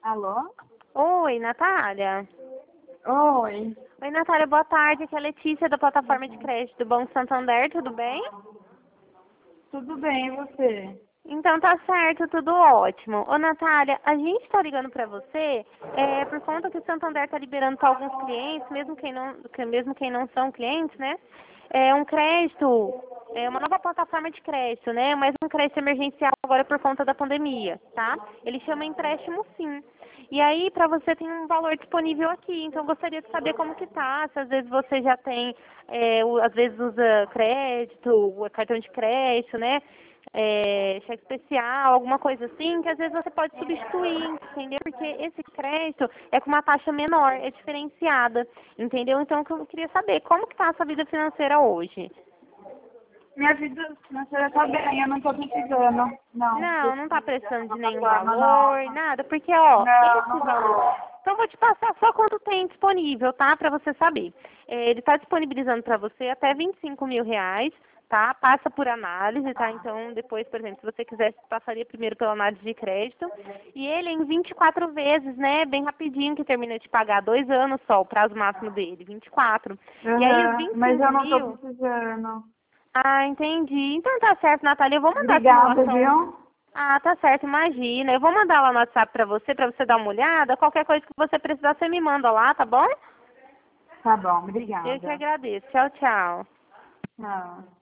Alô? Oi, Natália. Oi. Oi, Natália, boa tarde. Aqui é a Letícia da plataforma de crédito do Banco Santander, tudo bem? Tudo bem, e você? Então tá certo, tudo ótimo. Ô, Natália, a gente está ligando para você por conta que o Santander está liberando para alguns clientes, mesmo quem não são clientes, né? É um crédito, uma nova plataforma de crédito, né? Mas um crédito emergencial agora por conta da pandemia, tá? Ele chama empréstimo sim. E aí, para você tem um valor disponível aqui, então eu gostaria de saber como que tá, se às vezes você já tem, às vezes usa crédito, cartão de crédito, né? Cheque especial, alguma coisa assim, que às vezes você pode substituir, entendeu? Porque esse crédito é com uma taxa menor, é diferenciada, entendeu? Então eu queria saber como que tá a sua vida financeira hoje. Minha vida financeira tá bem, eu não tô precisando. Não, Não tá precisando de nenhum plataforma, não. valor, nada, porque ó, Não, esse não valor. tô. Então eu vou te passar só quanto tem disponível, tá? Pra você saber. Ele tá disponibilizando pra você até R$ 25.000, tá? Passa por análise, tá? Então depois, por exemplo, se você quisesse, passaria primeiro pela análise de crédito. E ele é em 24 vezes, né? Bem rapidinho, que termina de pagar 2 anos só, o prazo máximo dele, 24. E aí os Aham, vinte e mas eu cinco não tô mil. precisando. Ah, entendi. Então tá certo, Natália. Eu vou mandar a Obrigada, simulação. viu? Ah, tá certo, imagina. Eu vou mandar lá no WhatsApp pra você dar uma olhada. Qualquer coisa que você precisar, você me manda lá, tá bom? Tá bom, Eu que obrigada. agradeço. Tchau, tchau. Tchau.